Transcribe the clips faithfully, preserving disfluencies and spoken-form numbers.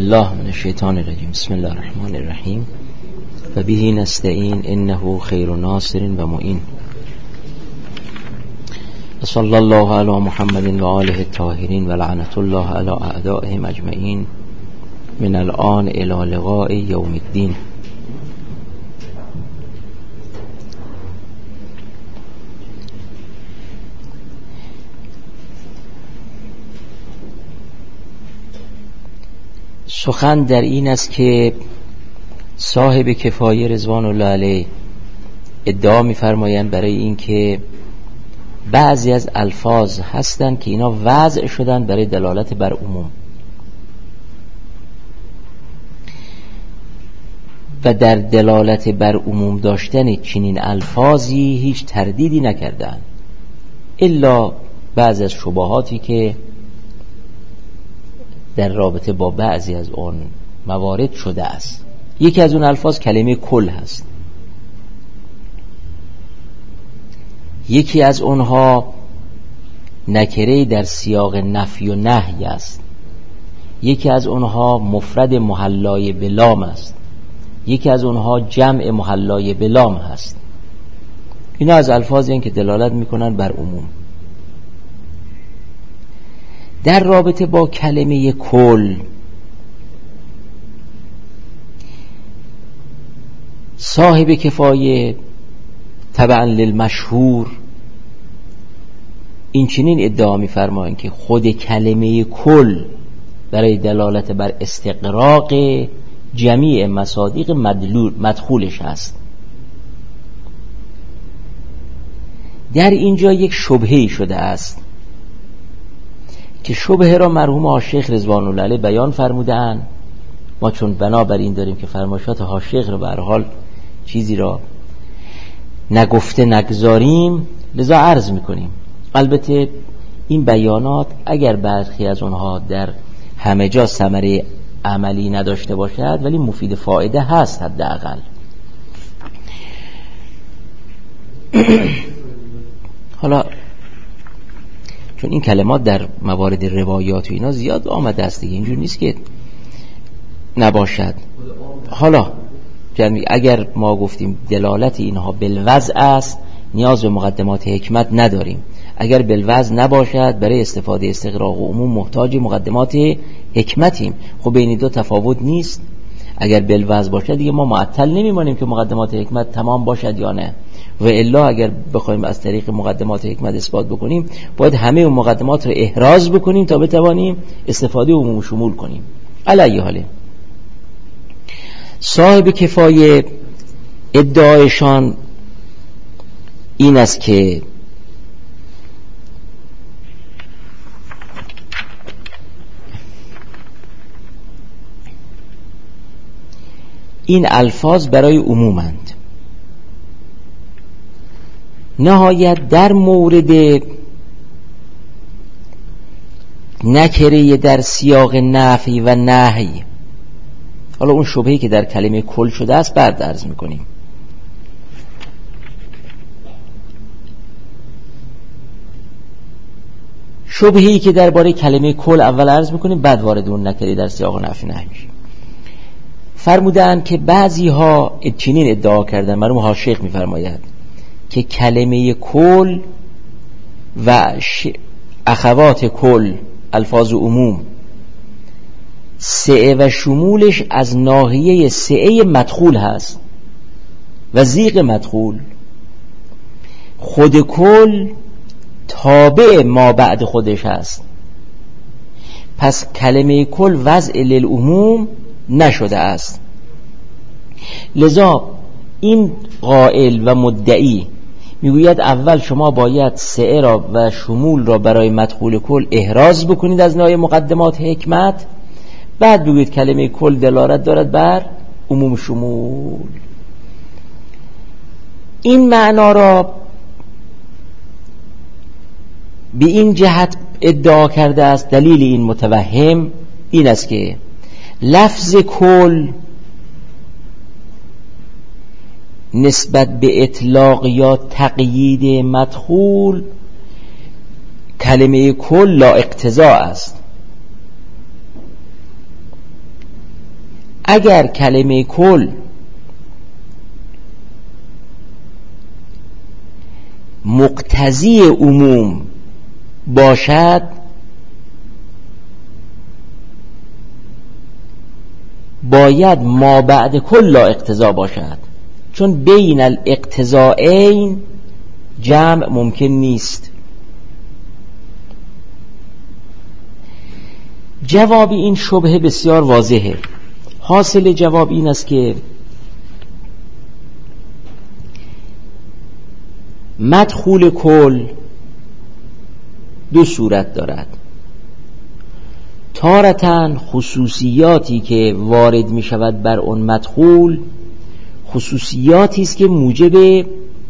بالله من الشیطان الرجیم. بسم الله الرحمن الرحیم. و به نستعین انه خیر ناصر و معین. صلی الله علی محمد و آله الطاهرین و لعنت الله علی اعدائهم اجمعین من الان الی لقاء یوم الدین. سخن در این است که صاحب کفایه رضوان الله علیه ادعا می‌فرمایند برای این که بعضی از الفاظ هستند که اینا وضع شدن برای دلالت بر عموم و در دلالت بر عموم داشتن چنین الفاظی هیچ تردیدی نکردند الا بعضی از شبهاتی که در رابطه با بعضی از اون موارد شده است. یکی از اون الفاظ کلمه کل هست، یکی از اونها نکره در سیاق نفی و نهی است، یکی از اونها مفرد محلای بلام است، یکی از اونها جمع محلای بلام هست. اینا از الفاظی هستند که دلالت میکنن بر عموم. در رابطه با کلمه کل صاحب کفایه تبعا للمشهور این چنین ادعا می‌فرمایند که خود کلمه کل برای دلالت بر استقراق جمیع مصادیق مدخولش هست. در اینجا یک شبهه شده است که شبهه را مرحوم آشیخ رضوان الله علیه بیان فرمودند. ما چون بنابر این داریم که فرمایشات آشیخ را به هر حال چیزی را نگفته نگذاریم، لذا عرض میکنیم. البته این بیانات اگر برخی از اونها در همه جا ثمره عملی نداشته باشد ولی مفید فایده هست حداقل. حالا چون این کلمات در موارد روایات و اینا زیاد آمده است دیگه، اینجور نیست که نباشد. حالا اگر ما گفتیم دلالت اینها بالوضع است نیاز به مقدمات حکمت نداریم. اگر بالوضع نباشد برای استفاده استقراق و عموم محتاج مقدمات حکمتیم. خب بین دو تفاوت نیست. اگر بالوضع باشد دیگه ما معطل نمیمانیم که مقدمات حکمت تمام باشد یا نه، و الا اگر بخوایم از طریق مقدمات حکمت اثبات بکنیم باید همه اون مقدمات رو احراز بکنیم تا بتوانیم استفاده عموم شمول کنیم. علی حاله صاحب کفایه ادعایشان این است که این الفاظ برای عمومند. نهایت در مورد نکره در سیاق نفی و نهی، حالا اون شبهه‌ای که در کلمه کل شده است بعد عرض میکنیم. شبهه‌ای که درباره کلمه کل اول عرض میکنیم بعد وارد اون نکره در سیاق نفی نهی میشیم. فرمودند که بعضی ها چنین ادعا کردن، مرحوم آشیخ میفرماید که کلمه کل و اخوات کل الفاظ عموم سعه و شمولش از ناحیه سعه مدخول هست و زیغ مدخول. خود کل تابع ما بعد خودش هست، پس کلمه کل وضع للعموم نشده است. لذا این قائل و مدعی میگوید اول شما باید سعه را و شمول را برای مدخول کل احراز بکنید از ناحیه مقدمات حکمت، بعد بگوید کلمه کل دلالت دارد بر عموم شمول. این معنا را به این جهت ادعا کرده است. دلیل این متوهم این است که لفظ کل نسبت به اطلاق یا تقیید مدخول کلمه کل لا اقتضا است. اگر کلمه کل مقتضی عموم باشد باید ما بعد کل لا اقتضا باشد، چون بین الاقتضاءین جمع ممکن نیست. جواب این شبهه بسیار واضحه. حاصل جواب این است که مدخول کل دو صورت دارد. تارتاً خصوصیاتی که وارد می شود بر اون مدخول خصوصیاتی است که موجب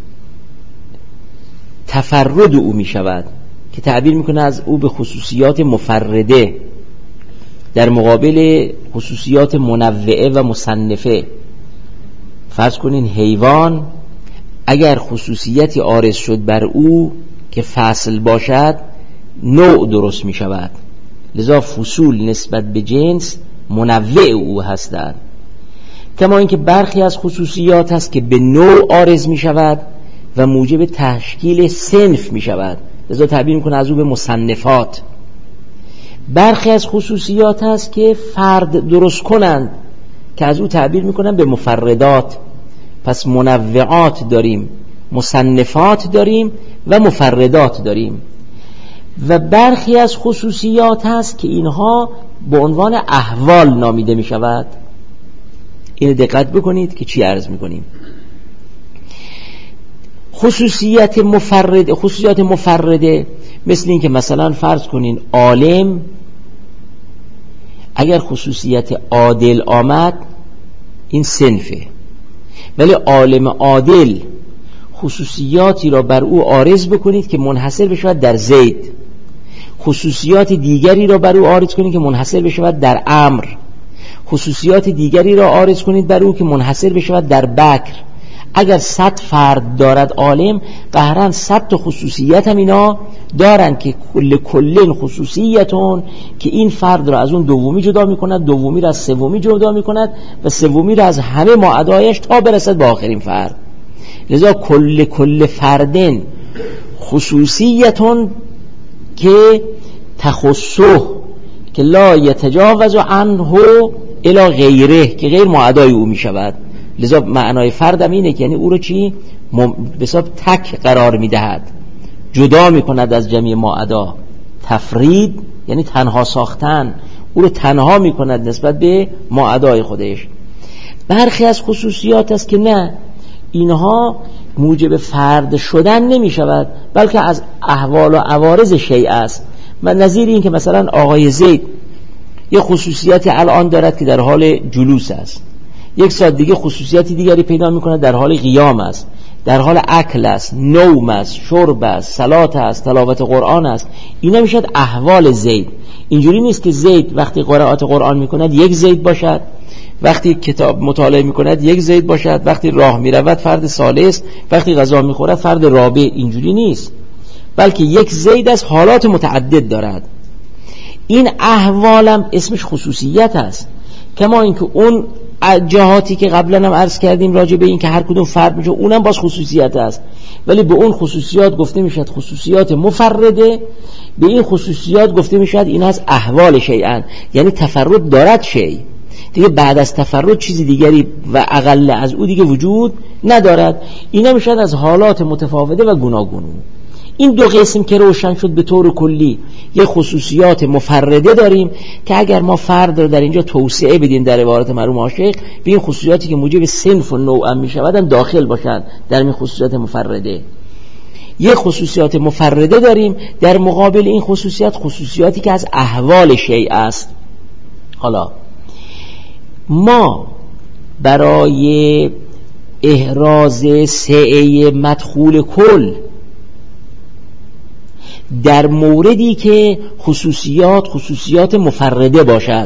تفرد او می شود، که تعبیر می کنه از او به خصوصیات مفرده در مقابل خصوصیات منوعه و مصنفه. فرض کنین حیوان اگر خصوصیتی عارض شد بر او که فصل باشد نوع درست می شود، لذا فصول نسبت به جنس منوع او هستند. کما اینکه برخی از خصوصیات هست که به نوع عارض می شود و موجب تشکیل صنف می شود، لذا تعبیر می کنه از او به مصنفات. برخی از خصوصیات هست که فرد درست کنند که از او تعبیر می کنن به مفردات. پس منوعات داریم، مصنفات داریم و مفردات داریم. و برخی از خصوصیات هست که اینها به عنوان احوال نامیده می شود. این دقت بکنید که چی عرض می کنیم. خصوصیت مفرد خصوصیات مفرده مثل این که مثلا فرض کنین عالم اگر خصوصیت عادل آمد این صنفه، ولی عالم عادل خصوصیاتی را بر او عارض بکنید که منحصر بشود در زید، خصوصیات دیگری را بر او عارض کنید که منحصر بشود در عمرو، خصوصیات دیگری را عارض کنید بر او که منحصر بشود در بکر. اگر صد فرد دارد عالم، قهرن صد تا خصوصیت هم اینا دارن که کل کلن خصوصیتون که این فرد را از اون دومی جدا میکند، دومی را از سومی جدا میکند و سومی را از همه معدایش تا برسد به آخرین فرد. لذا کل کل فردن خصوصیتون که تخصه که لا یتجاوز عنه الی غیره که غیر معدای او میشود. لذا معنای فردم اینه که یعنی او رو چی؟ به حساب تک قرار میدهد، جدا میکند از جمعی معدا. تفرید یعنی تنها ساختن، او رو تنها میکند نسبت به معدای خودش. برخی از خصوصیات است که نه، اینها موجب فرد شدن نمی شود بلکه از احوال و عوارض شیء است. و نظیر این که مثلا آقای زید یه خصوصیت الان دارد که در حال جلوس است، یک ساعت دیگه خصوصیتی دیگری پیدا میکنه در حال قیام است، در حال اکل است، نوم است، شرب است، صلات است، تلاوت قرآن است. اینا میشد احوال زید. اینجوری نیست که زید وقتی قرائت قرآن میکند یک زید باشد، وقتی کتاب مطالعه میکند یک زید باشد، وقتی راه میرود فرد ثالث، وقتی غذا میخورد فرد رابع. اینجوری نیست، بلکه یک زید از حالات متعدد دارد. این احوالم اسمش خصوصیت است. کما اینکه اون جهاتی که قبلا هم عرض کردیم راجع به این که هر کدوم فرد میشه اونم باز خصوصیت است، ولی به اون خصوصیات گفته میشد خصوصیات مفرده، به این خصوصیات گفته میشد این از احوال شیئا، یعنی تفرد دارد شیء دیگه، بعد از تفرد چیزی دیگری و اقل از او دیگه وجود ندارد. اینا میشد از حالات متفاوته و گوناگون. این دو قسم که روشن شد به طور کلی یه خصوصیات مفرده داریم که اگر ما فرد رو در اینجا توسعه بدیم در عبارت مرحوم عاشق به این خصوصیاتی که موجب صنف و نوع می شودن داخل باشند در این خصوصیات مفرده. یه خصوصیات مفرده داریم در مقابل این خصوصیات خصوصیاتی که از احوال شیء است. حالا ما برای احراز سعه مدخول کل در موردی که خصوصیات خصوصیات مفرده باشد،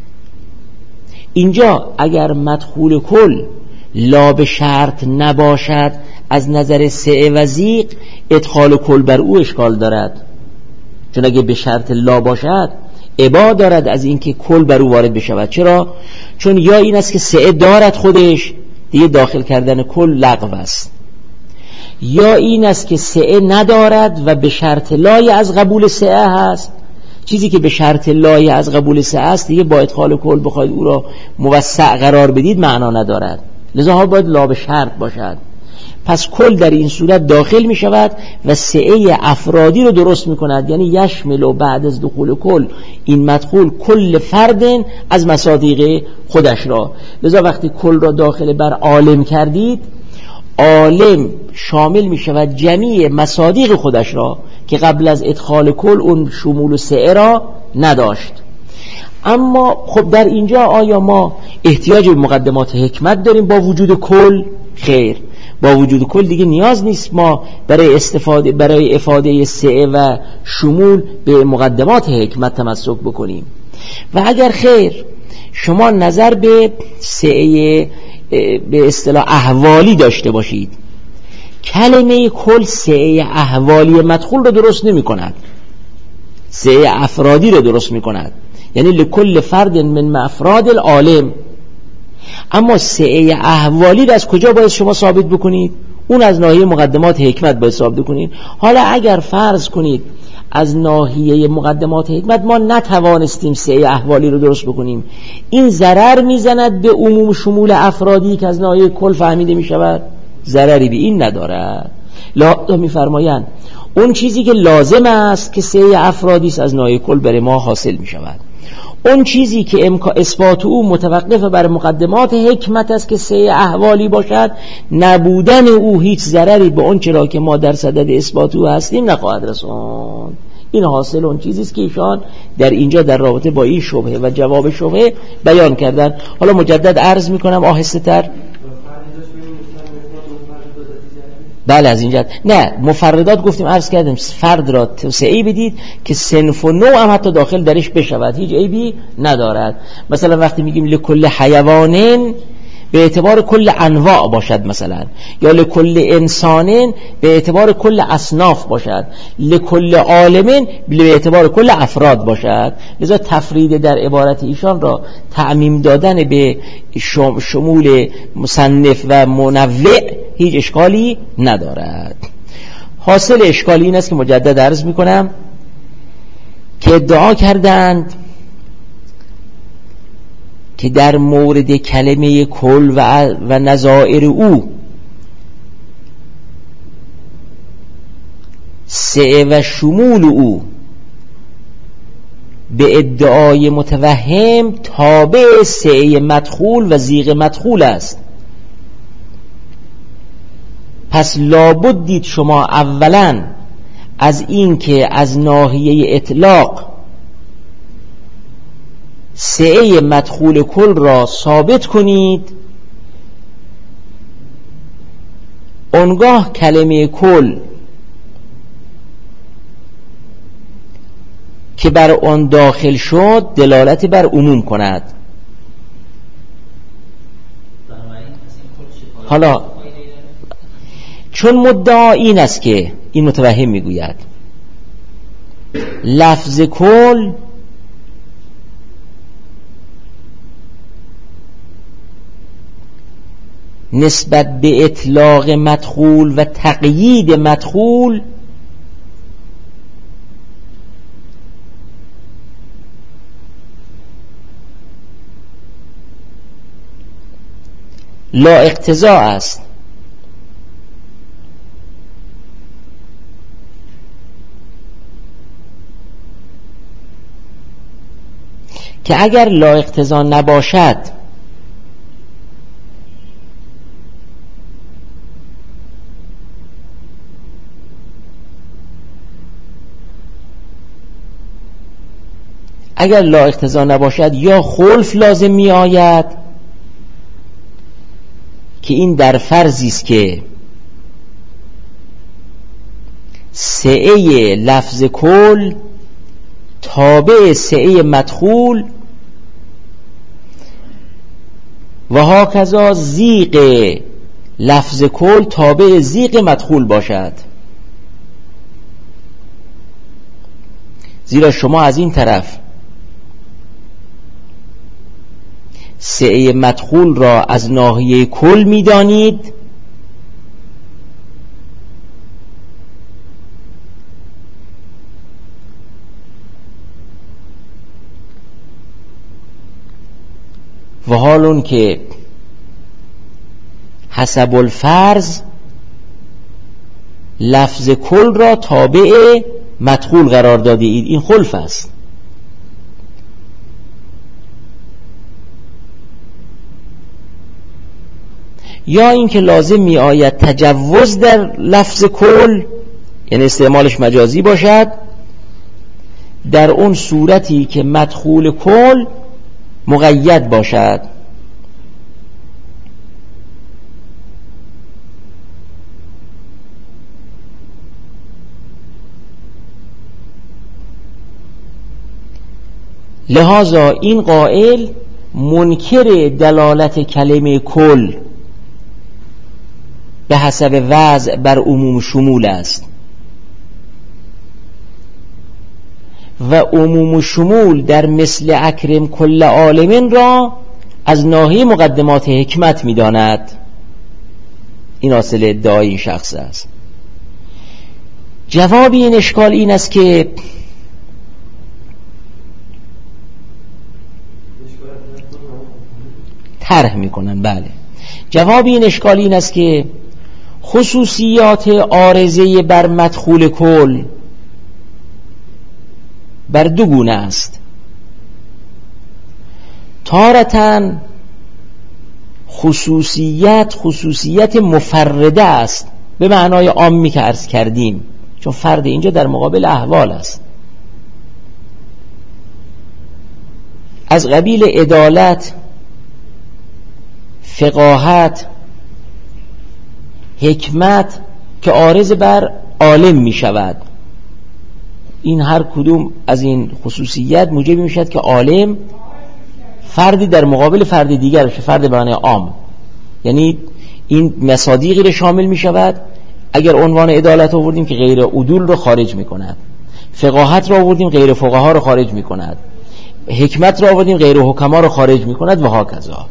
اینجا اگر مدخول کل لا به شرط نباشد از نظر سعه و ضیق، ادخال کل بر او اشکال دارد. چون اگه به شرط لا باشد ابا دارد از اینکه کل بر او وارد بشود. چرا؟ چون یا این است که سعه دارد خودش، دیگه داخل کردن کل لغو است، یا این است که سعه ندارد و به شرط لای از قبول سعه هست. چیزی که به شرط لای از قبول سعه است دیگه با ادخال کل بخواید او را موسع قرار بدید معنا ندارد، لذا ها باید لا به شرط باشد. پس کل در این صورت داخل می شود و سعه افرادی رو درست می کند، یعنی یشمل و بعد از دخول کل این مدخول کل فرد از مصادیق خودش را. لذا وقتی کل را داخل بر عالم کردید، عالم شامل می شود جمیع مصادیق خودش را که قبل از ادخال کل اون شمول و سعه را نداشت. اما خب در اینجا آیا ما احتیاج به مقدمات حکمت داریم با وجود کل؟ خیر، با وجود کل دیگه نیاز نیست ما برای استفاده برای افاده سعه و شمول به مقدمات حکمت تمسک بکنیم. و اگر خیر شما نظر به سعه به اصطلاح احوالی داشته باشید، کلمه کل سعه احوالی مدخول رو درست نمی کند، سعه افرادی رو درست می کند، یعنی لکل فرد من افراد العالم. اما سعه احوالی رو از کجا باید شما ثابت بکنید؟ اون از ناحیه مقدمات حکمت باید ثابت بکنید. حالا اگر فرض کنید از ناحیه مقدمات حکمت ما نتوانستیم سعه احوالی رو درست بکنیم، این ضرر میزند به عموم شمول افرادی که از ناحیه کل فهمیده می شود؟ ضرری به این ندارد. لا میفرمایند اون چیزی که لازم است که سعه افرادی است از ناحیه کل بر ما حاصل می شود. اون چیزی که امکان اثبات او متوقف بر مقدمات حکمت است که سعه احوالی باشد، نبودن او هیچ ضرری به اون چرا که ما در صدد اثبات او هستیم نخواهد رسوند. این حاصل اون چیزی است که ایشان در اینجا در رابطه با این شبهه و جواب شبهه بیان کردن. حالا مجدد عرض میکنم آهسته تر. بله از اینجا نه مفردات گفتیم عرض کردیم فرد را توسعه بدید که صنف و نوع هم حتی داخل درش بشود، هیچ عیبی ندارد. مثلا وقتی میگیم لکل حیوانن به اعتبار کل انواع باشد مثلا، یا لکل انسانن به اعتبار کل اصناف باشد، لکل عالمن به اعتبار کل افراد باشد. لذا تفرید در عبارت ایشان را تعمیم دادن به شمول مصنف و منوع هیچ اشکالی ندارد. حاصل اشکالی این است که مجدد عرض میکنم که ادعا کردند که در مورد کلمه کل و, و نظائر او سعه و شمول او به ادعای متوهم تابع سعه مدخول و زیغ مدخول است. پس لابد دید شما اولا از این که از ناحیه اطلاق سعه مدخول کل را ثابت کنید، اونگاه کلمه کل که بر آن داخل شد دلالت بر عموم کند. حالا چون مدعا این است که این متوهم میگوید لفظ کل نسبت به اطلاق مدخول و تقیید مدخول لا اقتضا است، که اگر لا اقتضا نباشد اگر لا اقتضا نباشد یا خلف لازم می آید که این در فرضی است که سعه لفظ کل تابع سعه مدخول و هاکذا زیغ لفظ کل تابع زیغ مدخول باشد. زیرا شما از این طرف سعه مدخول را از ناحیه کل می‌دانید و حالون که حسب الفرض لفظ کل را تابع مدخول قرار داده اید. این خلف است. یا اینکه لازم می آید تجوز در لفظ کل، یعنی استعمالش مجازی باشد در اون صورتی که مدخول کل مقید باشد. لذا این قائل منکر دلالت کلمه کل به حسب وضع بر عموم شمول است و عموم شمول در مثل اکرم کل عالمین را از ناحیه مقدمات حکمت می داند. این اصل ادعای این شخص است. جواب این اشکال این است که طرح میکنن. بله، جواب این اشکال این است که خصوصیات عارضه بر مدخول کل بر دو گونه است. تارتاً خصوصیت خصوصیت مفرده است به معنای عامی که عرض کردیم، چون فرد اینجا در مقابل احوال است، از قبیل عدالت، فقاهت، حکمت که عارض بر عالم می شود. این هر کدوم از این خصوصیت موجب می شود که عالم فردی در مقابل فرد دیگر بشه، فرد به معنی عام. یعنی این مصادیقی رو شامل می شود. اگر عنوان عدالت آوردیم که غیر عدول رو خارج می کند، فقاهت رو آوردیم غیر فقها رو خارج می کند، حکمت رو آوردیم غیر حکما رو خارج می کند و هاکذا.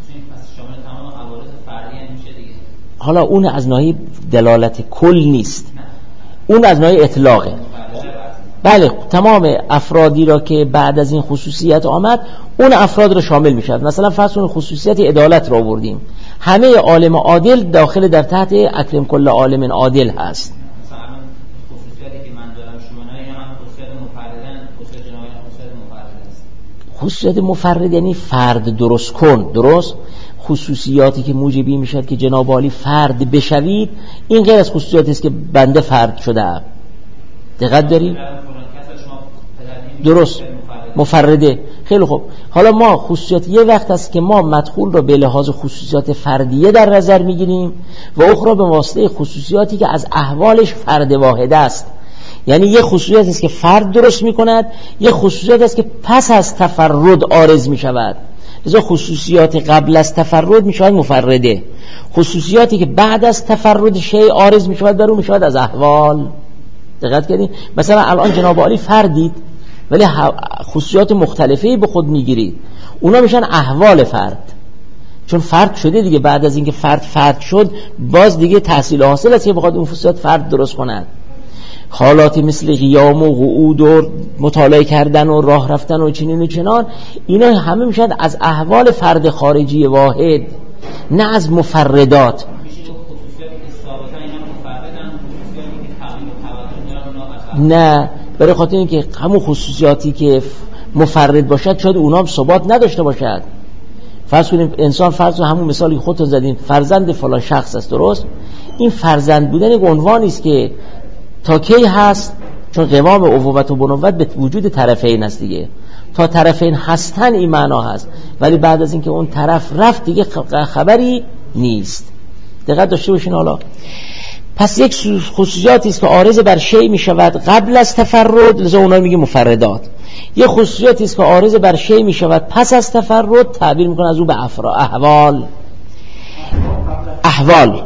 حالا اون از ناحیه دلالت کل نیست، اون از ناحیه اطلاقه. بله، تمام افرادی را که بعد از این خصوصیت آمد اون افراد را شامل می شود. مثلا فرض کنید خصوصیت عدالت را آوردیم، همه عالم عادل داخل در تحت اکرم کل عالم عادل هست. مثلا خصوصیاتی که من دارم شما نه، اینا هم خصوصیت مفردن، خصوصیت جنایی خصوصیت مفرد است. خصوصیت مفرد یعنی فرد درست کن. درست. خصوصیاتی که موجبی میشد که جناب عالی فرد بشوید، این غیر از خصوصیاتی است که بنده فرد شده. دقت داریم؟ درست، مفرده. خیلی خوب. حالا ما خصوصیات یه وقت است که ما مدخول را به لحاظ خصوصیات فردیه در نظر میگیریم و اخرى به واسطه خصوصیاتی که از احوالش فرد واحد است. یعنی یه خصوصیت است که فرد درست میکند، یه خصوصیت است که پس از تفرد عارض میشود. لذا خصوصیات قبل از تفرد میشود مفرده، خصوصیاتی که بعد از تفرد شیء عارض میشود بر اون میشود از احوال. دقت کردین؟ مثلا الان جناب عالی فردید ولی خصوصیات مختلفی به خود میگیرید، اونا میشن احوال فرد، چون فرد شده دیگه. بعد از اینکه فرد فرد شد باز دیگه تحصیل حاصل است که بخواد اون خصوصیات فرد درست کند. حالاتی مثل قیام و قعود و مطالعه کردن و راه رفتن و چنین و چنان، اینا همه میشن از احوال فرد خارجی واحد، نه از مفردات. نه، برای خاطر اینکه همون خصوصیاتی که مفرد باشد شاید اونا هم ثبات نداشته باشد. فرض کنیم انسان، فرض همون مثالی که خودتون زدین، فرزند فلان شخص است. درست. این فرزند بودن یک عنوانی است که تا کی هست؟ چون قوام ابوت و بنوت به وجود طرفین است دیگه. تا طرفین هستن این معنا هست، ولی بعد از اینکه اون طرف رفت دیگه خبری نیست. دقت داشته باشین. حالا پس یک خصوصیاتی است که عارض بر شیء می شود قبل از تفرد، لذا اونا میگه مفردات. یک خصوصیاتی است که عارض بر شیء می شود پس از تفرد، تعبیر میکنه از او به افرا احوال. احوال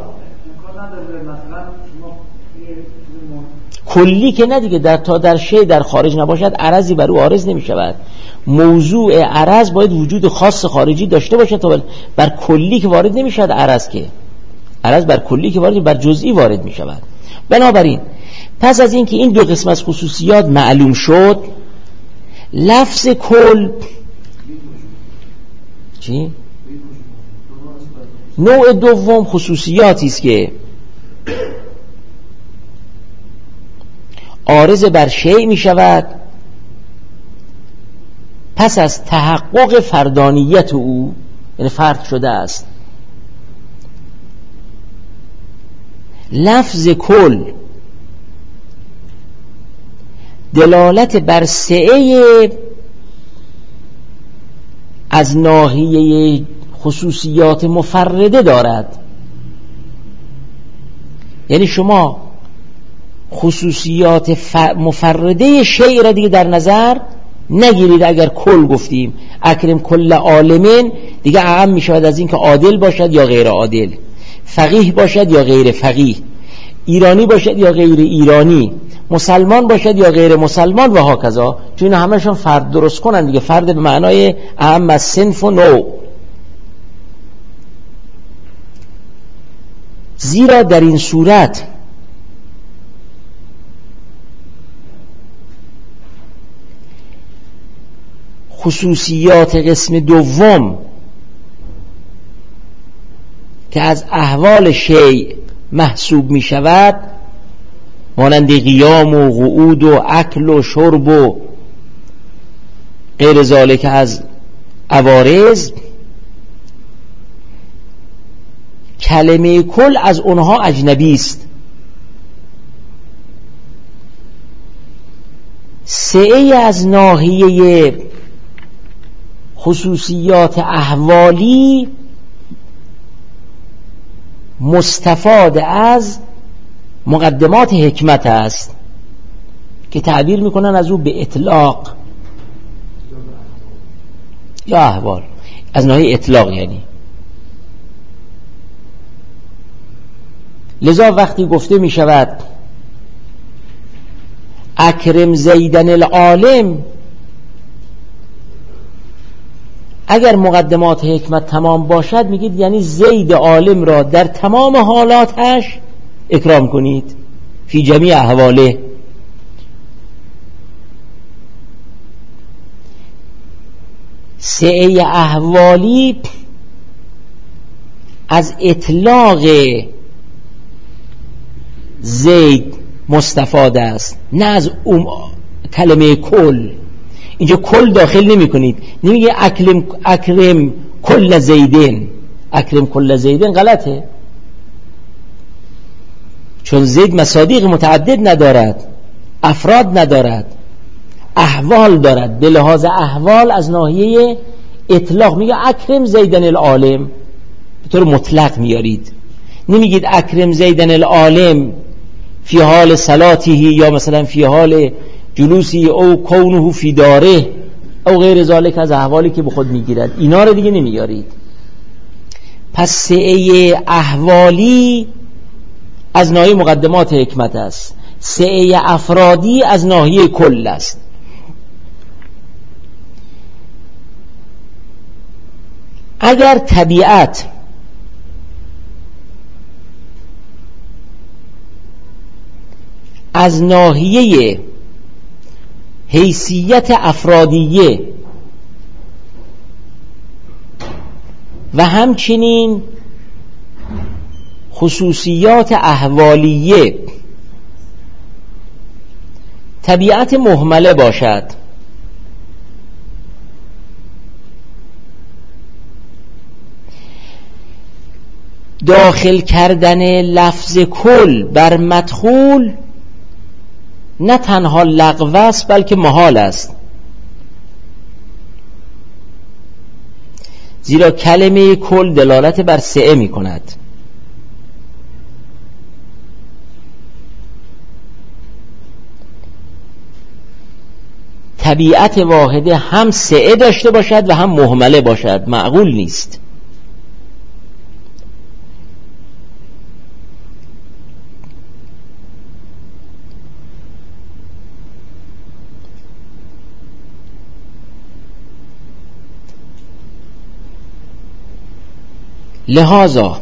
کلی که نه دیگه، در تا در شیء در خارج نباشد عرضی بر او عارض نمی شود. موضوع عرض باید وجود خاص خارجی داشته باشه تا بر کلی که وارد نمیشد عرض، که عرض بر کلی که وارد، بر جزئی وارد میشود. بنابراین پس از اینکه این دو قسم از خصوصیات معلوم شد، لفظ کل چی؟ نوع دوم خصوصیاتی است که عارض بر شیء می شود پس از تحقق فردانیت او، یعنی فرد شده است. لفظ کل دلالت بر سعه از ناحیه خصوصیات مفرده دارد. یعنی شما خصوصیات مفرده شیء را دیگه در نظر نگیرید. اگر کل گفتیم اکرم کل عالمین، دیگه اعم می شود از این که عادل باشد یا غیر عادل، فقیه باشد یا غیر فقیه، ایرانی باشد یا غیر ایرانی، مسلمان باشد یا غیر مسلمان و هاکذا. چون اینا همشون فرد درست کنن دیگه، فرد به معنای اعم از صنف و نوع. زیرا در این صورت خصوصیات قسم دوم که از احوال شیء محسوب می شود، مانند قیام و قعود و اکل و شرب و غیر ذالک از عوارض، کلمه کل از اونها اجنبی است. سعی از ناحیه خصوصیات احوالی مستفاد از مقدمات حکمت است که تعبیر میکنن از او به اطلاق یا احوال، از ناحیه اطلاق. یعنی لذا وقتی گفته می شود اکرم زیدن العالم، اگر مقدمات حکمت تمام باشد میگید یعنی زید عالم را در تمام حالاتش اکرام کنید، فی جمیع احواله. سعی احوالی از اطلاق زید مستفاد است، نه از ام... کلمه کل. اینجا کل داخل نمی کنید، نمیگه اکرم اکرم کل زیدین. اکرم کل زیدین غلطه، چون زید مصادیق متعدد ندارد، افراد ندارد، احوال دارد. به لحاظ احوال از ناحیه اطلاق میگه اکرم زیدن العالم، به طور مطلق میارید. نمیگید اکرم زیدن العالم فی حال صلاته یا مثلا فی حال جلوسی او کونه فی داره او غیر ذالک از احوالی که به خود میگیرد. اینا رو دیگه نمیارید. پس سعی احوالی از ناحیه مقدمات حکمت است، سعی افرادی از ناحیه کل است. اگر طبیعت از ناحیه حیثیت افرادیه و همچنین خصوصیات احوالیه طبیعت مهمله باشد، داخل کردن لفظ کل بر مدخول نه تنها لغو است بلکه محال است. زیرا کلمه کل دلالت بر سعه می کند. طبیعت واحده هم سعه داشته باشد و هم مهمله باشد معقول نیست. لذا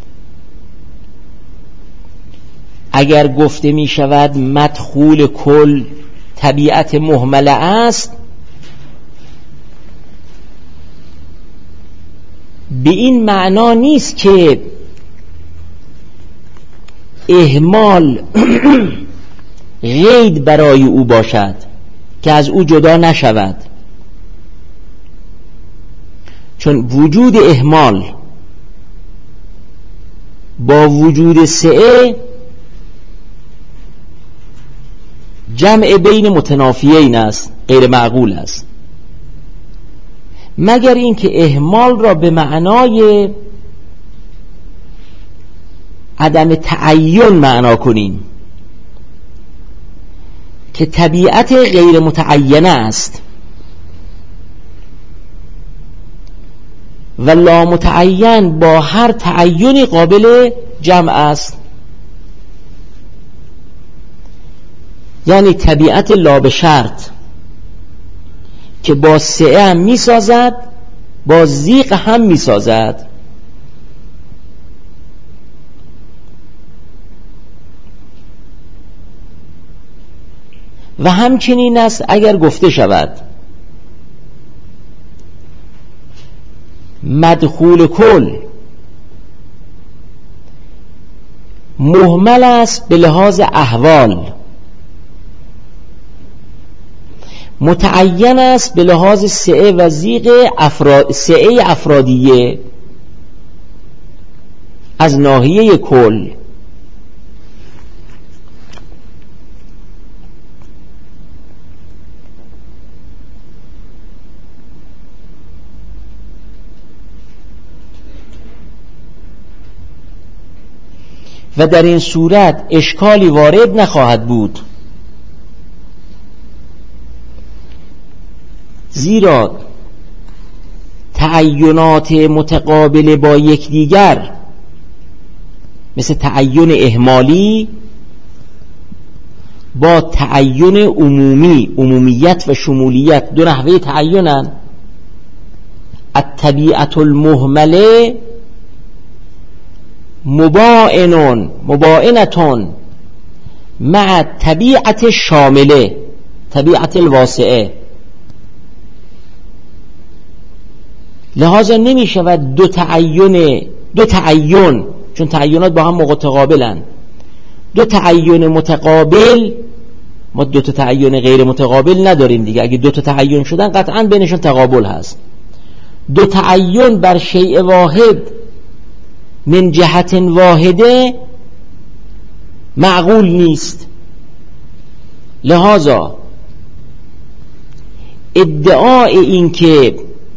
اگر گفته می شود مدخول کل طبیعت مهمله است، به این معنا نیست که اهمال قید برای او باشد که از او جدا نشود، چون وجود اهمال با وجود سعه جمع بین متنافیین است، غیر معقول است، مگر اینکه اهمال را به معنای عدم تعین معنا کنیم که طبیعت غیر متعینه است و لا متعین با هر تعینی قابل جمع است. یعنی طبیعت لا به شرط که با سعه هم می سازد، با ضیق هم می سازد. و همچنین است اگر گفته شود مدخول کل مهمل است به لحاظ احوال، متعین است به لحاظ سعه و ضیق افراد، سعه افرادیه از ناحیه کل. و در این صورت اشکالی وارد نخواهد بود، زیرا تعینات متقابل با یکدیگر مثل تعین اهمالی با تعین عمومی، عمومیت و شمولیت دو نحوه تعینن. الطبیعت المهمله مباینون مباینتون مع طبیعت شامله، طبیعت الواسعه. لحاظا نمی شود دو تعین دو تعین چون تعینات با هم متقابلن، دو تعین متقابل، ما دو تا تعین غیر متقابل نداریم دیگه. اگه دو تا تعین شدن قطعا بینشون تقابل هست. دو تعین بر شیء واحد من جهت واحده معقول نیست. لذا ادعای این که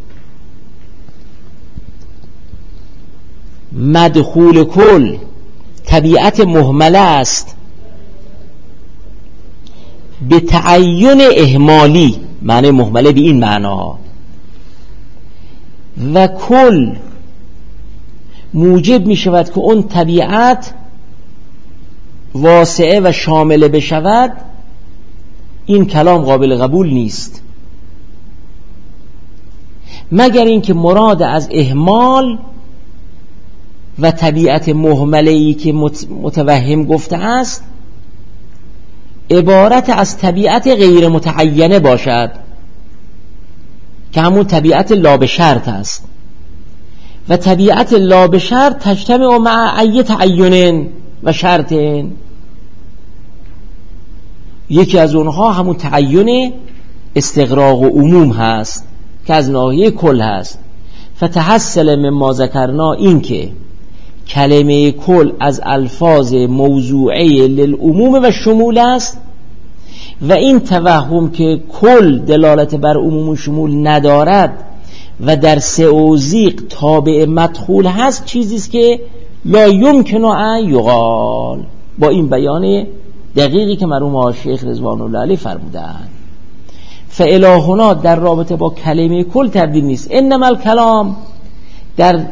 مدخول کل طبیعت مهمله است به تعین اهمالی، معنی مهمله به این معنا، و کل موجب می شود که اون طبیعت واسعه و شامله بشود، این کلام قابل قبول نیست، مگر اینکه مراد از اهمال و طبیعت مهمله‌ای که متوهم گفته است عبارت از طبیعت غیر متعینه باشد که همون طبیعت لا به شرط است. و طبیعت لا به شرط تجتمع مع ای تعین و شرطین، یکی از اونها همون تعین استغراق و عموم هست که از ناحیه کل هست. فتحصل مما ذکرنا این که کلمه کل از الفاظ موضوعه للعموم و شمول است و این توهم که کل دلالت بر عموم و شمول ندارد و در سعه و ضیق تابع مدخول هست چیزی است که لا یمکن ان یقال. با این بیان دقیقی که مرحوم شیخ رضوان الله علیه فرمودند، فالهنا در رابطه با کلمه کل تبدیل نیست. انما الکلام در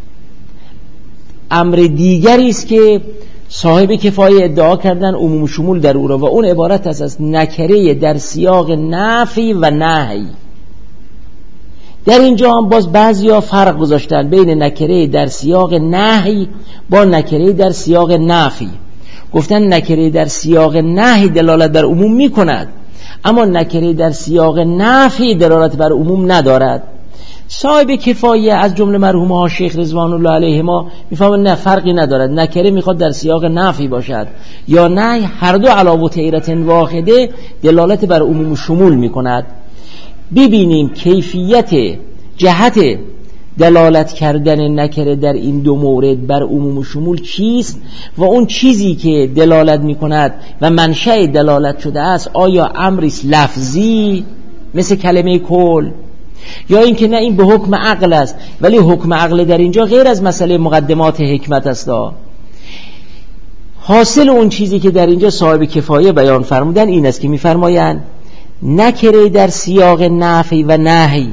امر دیگری است که صاحب کفایه ادعا کردن عموم شمول در او را، و اون عبارت است از نکره در سیاق نفی و نهی. در اینجا هم باز بعضیا فرق گذاشتن بین نکره در سیاق نهی با نکره در سیاق نفی. گفتن نکره در سیاق نهی دلالت بر عموم می کند، اما نکره در سیاق نفی دلالت بر عموم ندارد. صاحب کفایه از جمله مرحوم ها شیخ رضوان الله علیهما میفهمن نه، فرقی ندارد، نکره میخواد در سیاق نفی باشد یا نه، هر دو علاوه تیرت واحده دلالت بر عموم شمول میکند. ببینیم کیفیت جهت دلالت کردن نکره در این دو مورد بر عموم شمول چیست و اون چیزی که دلالت میکند و منشأ دلالت شده است آیا امری لفظی مثل کلمه کل، یا اینکه نه این به حکم عقل است، ولی حکم عقل در اینجا غیر از مسئله مقدمات حکمت است. حاصل اون چیزی که در اینجا صاحب کفایه بیان فرمودن این است که میفرمایند نکره در سیاق نفی و نهی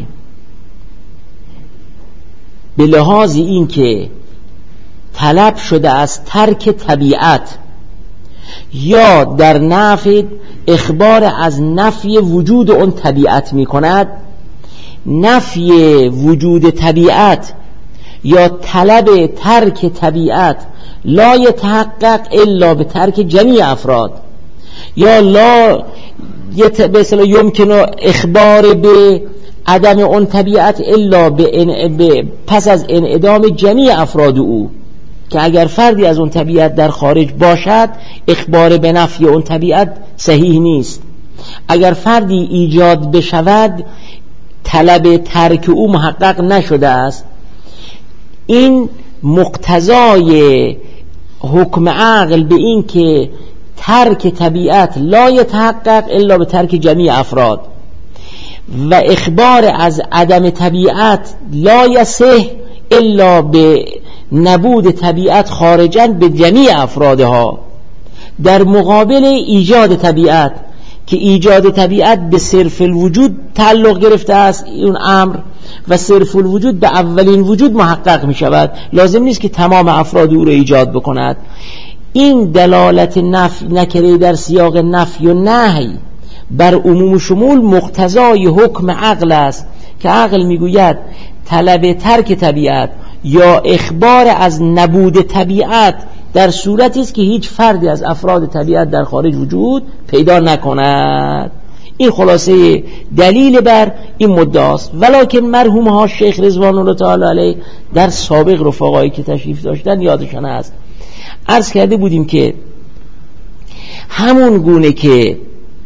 به لحاظ این که طلب شده از ترک طبیعت یا در نفی اخبار از نفی وجود اون طبیعت می کند، نفی وجود طبیعت یا طلب ترک طبیعت لا یتحقق الا به ترک جمیع افراد، یا لا به یمکن اخبار به عدم اون طبیعت الا به پس از انعدام جمیع افراد او، که اگر فردی از اون طبیعت در خارج باشد اخبار به نفی اون طبیعت صحیح نیست. اگر فردی ایجاد بشود طلب ترک او محقق نشده است. این مقتضای حکم عقل به این که ترک طبیعت لا یتحقق الا به ترک جمیع افراد و اخبار از عدم طبیعت لا یصح الا به نبود طبیعت خارجاً به جمیع افرادها، در مقابل ایجاد طبیعت که ایجاد طبیعت به صرف الوجود تعلق گرفته است اون امر و صرف الوجود به اولین وجود محقق می شود، لازم نیست که تمام افراد او را ایجاد بکند. این دلالت نفی نکره در سیاق نفی و نهی بر عموم شمول مقتضای حکم عقل است که عقل میگوید طلب ترک طبیعت یا اخبار از نبود طبیعت در صورتی است که هیچ فردی از افراد طبیعت در خارج وجود پیدا نکند. این خلاصه دلیل بر این مدعاست. ولکن مرحوم ها شیخ رضوان الله تعالی علیه در سابق رفقایی که تشریف داشتن یادشان است عرض کرده بودیم که همون گونه که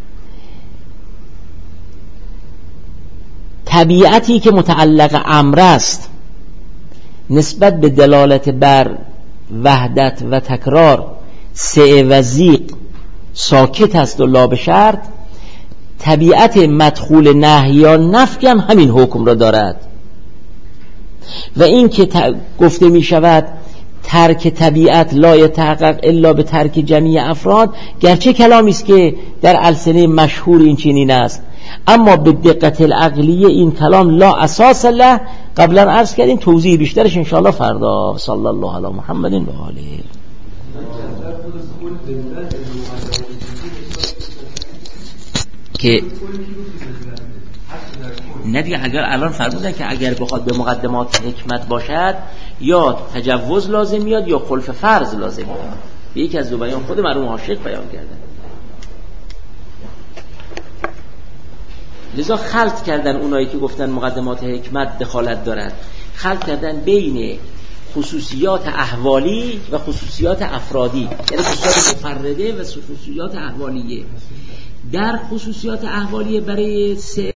طبیعتی که متعلق امر است نسبت به دلالت بر وحدت و تکرار سعه و زیق ساکت است و لا به شرط، طبیعت مدخول نهی یا نفی هم همین حکم را دارد. و این که گفته می شود ترک طبیعت لا یتحقق الا به ترک جمیع افراد، گرچه کلامی است که در السنه مشهور این چنین است، اما به دقت العقلیه این کلام لا اساس له. قبلا عرض کردیم توضیح بیشترش انشاءالله فردا. صلی الله علی محمد و آله. که نه دیگه اگر الان فرمودن که اگر بخواد به مقدمات حکمت باشد یا تجوز لازم میاد یا خلف فرض لازم میاد. به یکی از دو بیان خود مرحوم عاشق بیان کردن. لذا خلط کردن اونایی که گفتن مقدمات حکمت دخالت دارد، خلط کردن بین خصوصیات احوالی و خصوصیات افرادی، یعنی خصوصیات مفرده و خصوصیات احوالیه. در خصوصیات احوالیه برای سه